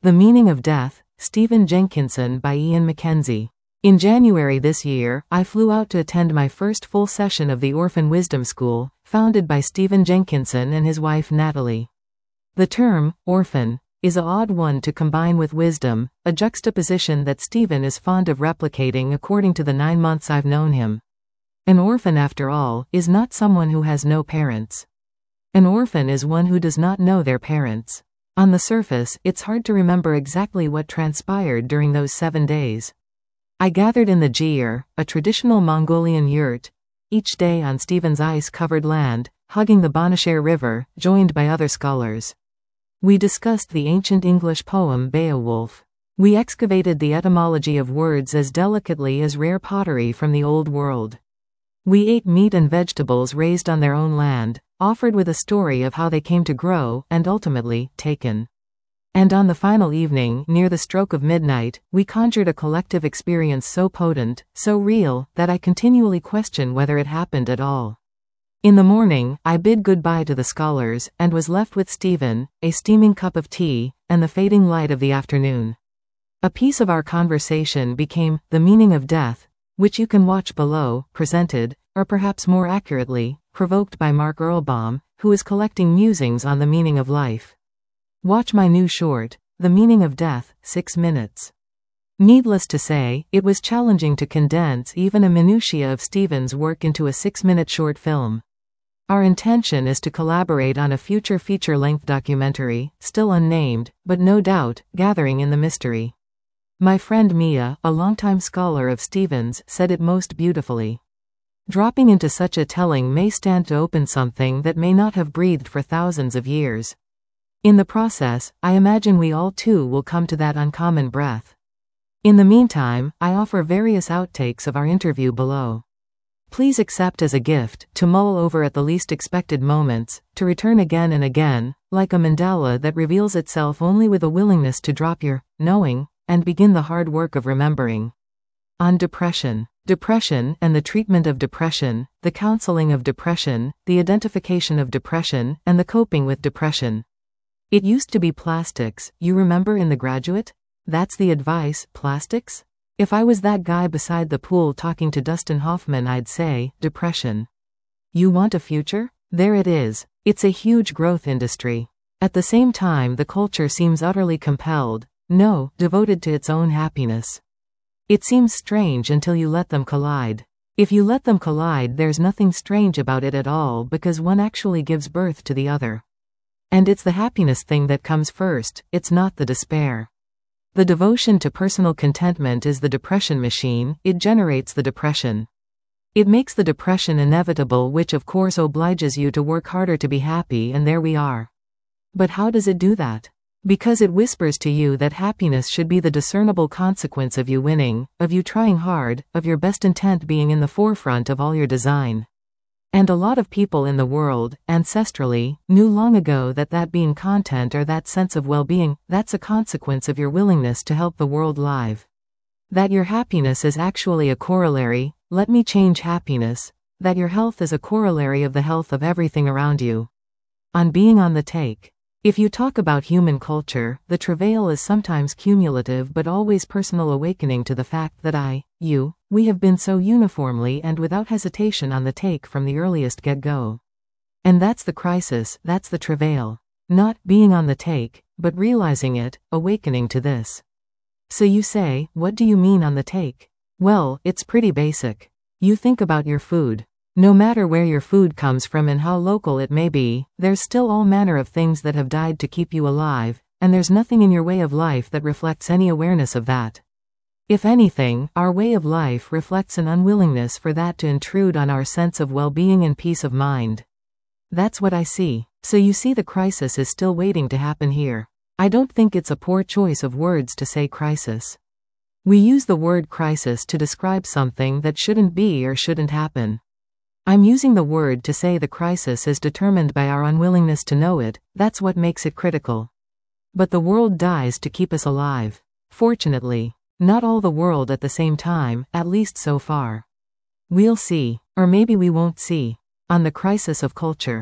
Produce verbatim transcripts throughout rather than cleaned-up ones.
The Meaning of Death, Stephen Jenkinson by Ian Mackenzie. In January this year, I flew out to attend my first full session of the Orphan Wisdom School, founded by Stephen Jenkinson and his wife Natalie. The term, orphan, is an odd one to combine with wisdom, a juxtaposition that Stephen is fond of replicating according to the nine months I've known him. An orphan, after all, is not someone who has no parents. An orphan is one who does not know their parents. On the surface, it's hard to remember exactly what transpired during those seven days. I gathered in the Jir, a traditional Mongolian yurt, each day on Stephen's ice-covered land, hugging the Banashir River, joined by other scholars. We discussed the ancient English poem Beowulf. We excavated the etymology of words as delicately as rare pottery from the Old World. We ate meat and vegetables raised on their own land, offered with a story of how they came to grow, and ultimately, taken. And on the final evening, near the stroke of midnight, we conjured a collective experience so potent, so real, that I continually question whether it happened at all. In the morning, I bid goodbye to the scholars, and was left with Stephen, a steaming cup of tea, and the fading light of the afternoon. A piece of our conversation became The Meaning of Death, which you can watch below, presented, or perhaps more accurately, provoked by Mark Erlbaum, who is collecting musings on the meaning of life. Watch my new short, The Meaning of Death, six minutes. Needless to say, it was challenging to condense even a minutiae of Stephen's work into a six-minute short film. Our intention is to collaborate on a future feature-length documentary, still unnamed, but no doubt, gathering in the mystery. My friend Mia, a longtime scholar of Stephen's, said it most beautifully. Dropping into such a telling may stand to open something that may not have breathed for thousands of years. In the process, I imagine we all too will come to that uncommon breath. In the meantime, I offer various outtakes of our interview below. Please accept as a gift, to mull over at the least expected moments, to return again and again, like a mandala that reveals itself only with a willingness to drop your knowing, and begin the hard work of remembering. On depression. Depression and the treatment of depression, the counseling of depression, the identification of depression, and the coping with depression. It used to be plastics, you remember in The Graduate? That's the advice, plastics? If I was that guy beside the pool talking to Dustin Hoffman, I'd say, depression. You want a future? There it is. It's a huge growth industry. At the same time, the culture seems utterly compelled, no, devoted to its own happiness. It seems strange until you let them collide. If you let them collide, there's nothing strange about it at all because one actually gives birth to the other. And it's the happiness thing that comes first, it's not the despair. The devotion to personal contentment is the depression machine, it generates the depression. It makes the depression inevitable, which of course obliges you to work harder to be happy, and there we are. But how does it do that? Because it whispers to you that happiness should be the discernible consequence of you winning, of you trying hard, of your best intent being in the forefront of all your design. And a lot of people in the world, ancestrally, knew long ago that that being content or that sense of well-being, that's a consequence of your willingness to help the world live. That your happiness is actually a corollary, let me change happiness, that your health is a corollary of the health of everything around you. On being on the take. If you talk about human culture, the travail is sometimes cumulative but always personal awakening to the fact that I, you, we have been so uniformly and without hesitation on the take from the earliest get-go. And that's the crisis, that's the travail. Not being on the take, but realizing it, awakening to this. So you say, what do you mean on the take? Well, it's pretty basic. You think about your food. No matter where your food comes from and how local it may be, there's still all manner of things that have died to keep you alive, and there's nothing in your way of life that reflects any awareness of that. If anything, our way of life reflects an unwillingness for that to intrude on our sense of well-being and peace of mind. That's what I see. So you see, the crisis is still waiting to happen here. I don't think it's a poor choice of words to say crisis. We use the word crisis to describe something that shouldn't be or shouldn't happen. I'm using the word to say the crisis is determined by our unwillingness to know it, that's what makes it critical. But the world dies to keep us alive. Fortunately. Not all the world at the same time, at least so far. We'll see. Or maybe we won't see. On the crisis of culture.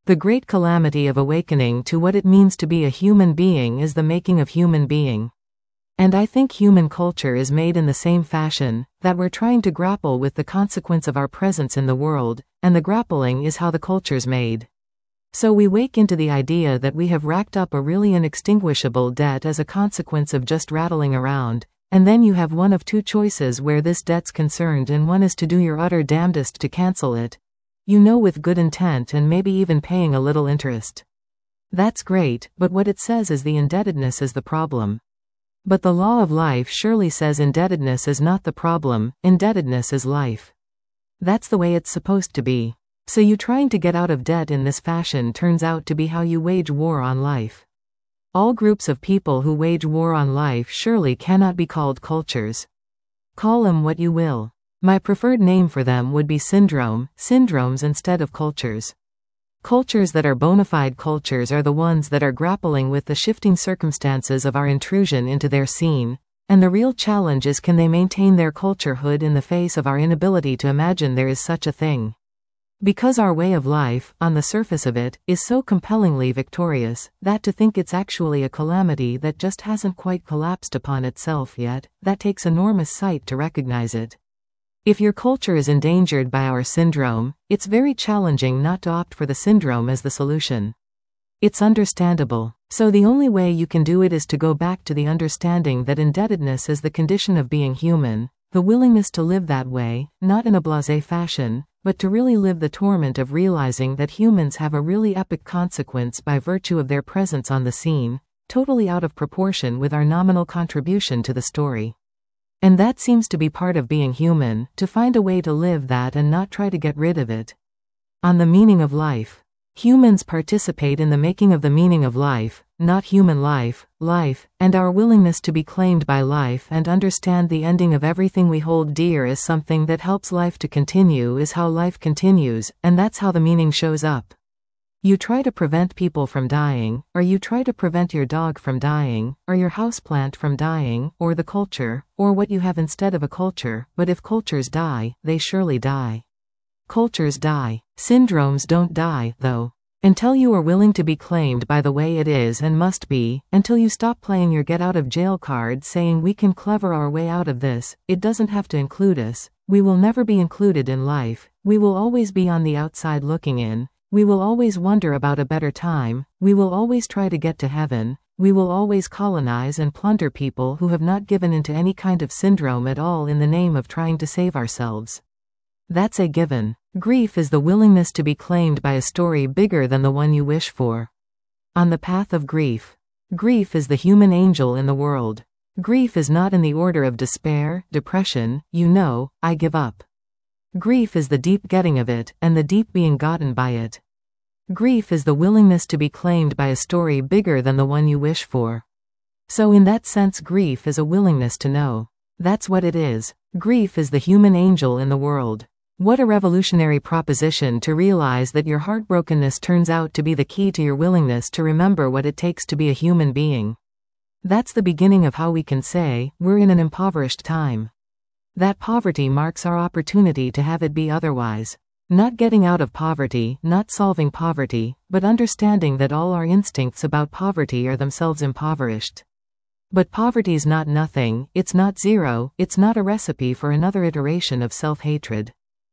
The great calamity of awakening to what it means to be a human being is the making of human being. And I think human culture is made in the same fashion, that we're trying to grapple with the consequence of our presence in the world, and the grappling is how the culture's made. So we wake into the idea that we have racked up a really inextinguishable debt as a consequence of just rattling around, and then you have one of two choices where this debt's concerned, and one is to do your utter damnedest to cancel it. You know, with good intent and maybe even paying a little interest. That's great, but what it says is the indebtedness is the problem. But the law of life surely says indebtedness is not the problem, indebtedness is life. That's the way it's supposed to be. So you trying to get out of debt in this fashion turns out to be how you wage war on life. All groups of people who wage war on life surely cannot be called cultures. Call them what you will. My preferred name for them would be syndrome, syndromes instead of cultures. Cultures that are bona fide cultures are the ones that are grappling with the shifting circumstances of our intrusion into their scene, and the real challenge is, can they maintain their culturehood in the face of our inability to imagine there is such a thing? Because our way of life, on the surface of it, is so compellingly victorious, that to think it's actually a calamity that just hasn't quite collapsed upon itself yet, that takes enormous sight to recognize it. If your culture is endangered by our syndrome, it's very challenging not to opt for the syndrome as the solution. It's understandable. So the only way you can do it is to go back to the understanding that indebtedness is the condition of being human, the willingness to live that way, not in a blasé fashion, but to really live the torment of realizing that humans have a really epic consequence by virtue of their presence on the scene, totally out of proportion with our nominal contribution to the story. And that seems to be part of being human, to find a way to live that and not try to get rid of it. On the meaning of life. Humans participate in the making of the meaning of life, not human life, life, and our willingness to be claimed by life and understand the ending of everything we hold dear as something that helps life to continue is how life continues, and that's how the meaning shows up. You try to prevent people from dying, or you try to prevent your dog from dying, or your houseplant from dying, or the culture, or what you have instead of a culture, but if cultures die, they surely die. Cultures die. Syndromes don't die, though. Until you are willing to be claimed by the way it is and must be, until you stop playing your get-out-of-jail card saying we can clever our way out of this, it doesn't have to include us, we will never be included in life, we will always be on the outside looking in, we will always wonder about a better time, we will always try to get to heaven, we will always colonize and plunder people who have not given into any kind of syndrome at all in the name of trying to save ourselves. That's a given. Grief is the willingness to be claimed by a story bigger than the one you wish for. On the path of grief. Grief is the human angel in the world. Grief is not in the order of despair, depression, you know, I give up. Grief is the deep getting of it, and the deep being gotten by it. Grief is the willingness to be claimed by a story bigger than the one you wish for. So in that sense, grief is a willingness to know. That's what it is. Grief is the human angel in the world. What a revolutionary proposition to realize that your heartbrokenness turns out to be the key to your willingness to remember what it takes to be a human being. That's the beginning of how we can say, we're in an impoverished time. That poverty marks our opportunity to have it be otherwise. Not getting out of poverty, not solving poverty, but understanding that all our instincts about poverty are themselves impoverished. But poverty's not nothing, it's not zero, it's not a recipe for another iteration of self-hatred.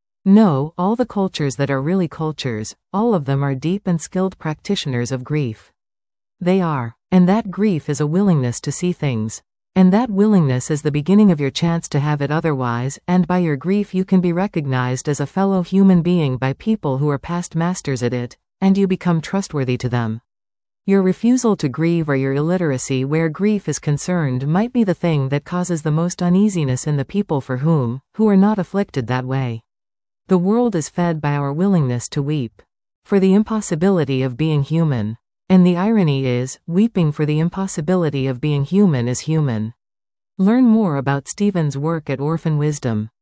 No, all the cultures that are really cultures, all of them are deep and skilled practitioners of grief. They are. And that grief is a willingness to see things. And that willingness is the beginning of your chance to have it otherwise, and by your grief you can be recognized as a fellow human being by people who are past masters at it, and you become trustworthy to them. Your refusal to grieve or your illiteracy where grief is concerned might be the thing that causes the most uneasiness in the people for whom, who are not afflicted that way. The world is fed by our willingness to weep. For the impossibility of being human. And the irony is, weeping for the impossibility of being human is human. Learn more about Stephen's work at Orphan Wisdom.